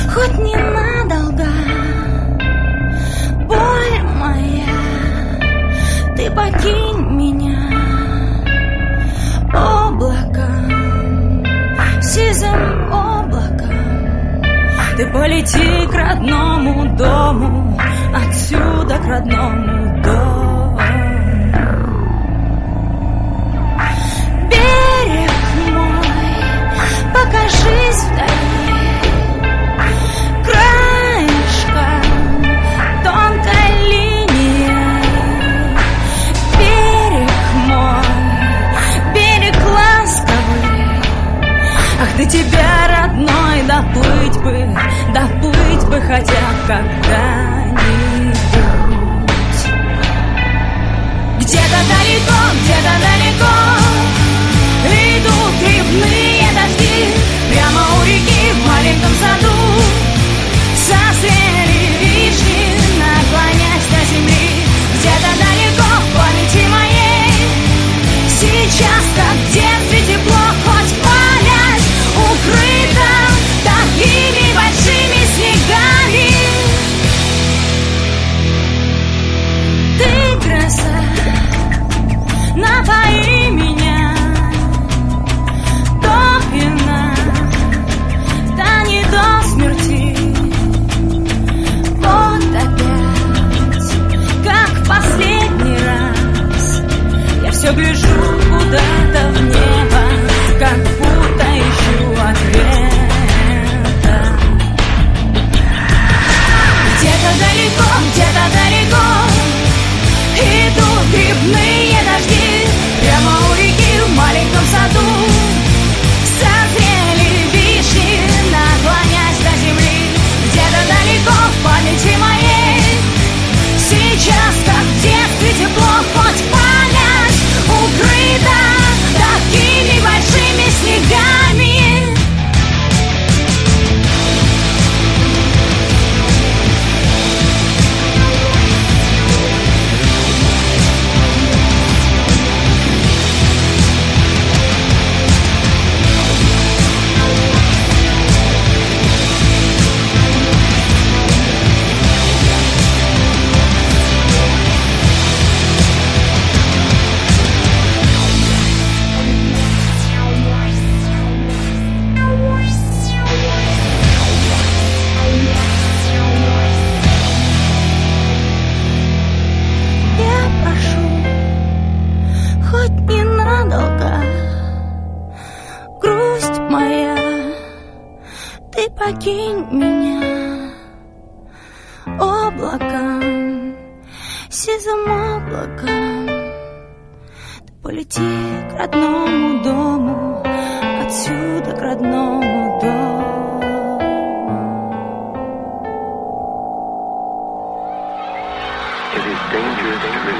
хоть ненадолго. Боль моя, ты покинь меня облаком, сизым облаком. Ты полети к родному дому, отсюда к родному дому. Берег мой, покажись вдали, краешком тонкой линией. Берег мой, берег ласковый, ах, до тебя, родной, доплыть бы хотя бы когда-нибудь. Где-то далеко идут грибные дожди. Прямо у реки в маленьком саду созрели вишни, наклонясь до земли. Где-то далеко в памяти моей сейчас, как в детстве, тепло, хоть память укрыта такими большими снегами. Ты гроза, напои меня до пьяна, да не до смерти. Вот опять, как в последний раз, я все гляжу куда-то в небо, как будто ищу ответа. Где-то далеко идут грибные дожди. Прямо у реки в маленьком саду созрели вишни, наклонясь до земли. Где-то далеко в памяти моей сейчас, как в детстве, тепло, хоть память укрыта такими большими снегами. Покинь меня облаком, сизым облаком. Ты полети к родному дому, отсюда к родному дому. It is dangerous.